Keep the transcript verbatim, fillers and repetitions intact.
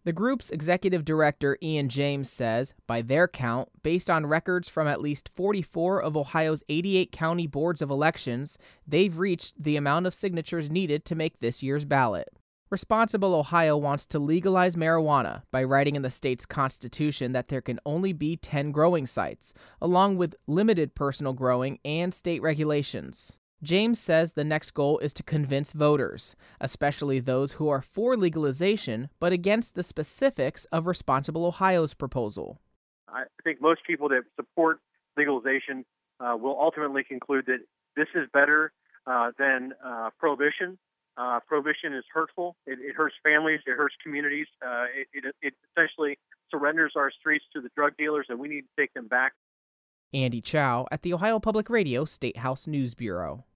The group's executive director, Ian James, says, by their count, based on records from at least forty-four of Ohio's eighty-eight county boards of elections, they've reached the amount of signatures needed to make this year's ballot. Responsible Ohio wants to legalize marijuana by writing in the state's constitution that there can only be ten growing sites, along with limited personal growing and state regulations. James says the next goal is to convince voters, especially those who are for legalization but against the specifics of Responsible Ohio's proposal. I think most people that support legalization uh, will ultimately conclude that this is better uh, than uh, prohibition. Uh, prohibition is hurtful. It, it hurts families. It hurts communities. Uh, it, it, it essentially surrenders our streets to the drug dealers, and we need to take them back. Andy Chow at the Ohio Public Radio State House News Bureau.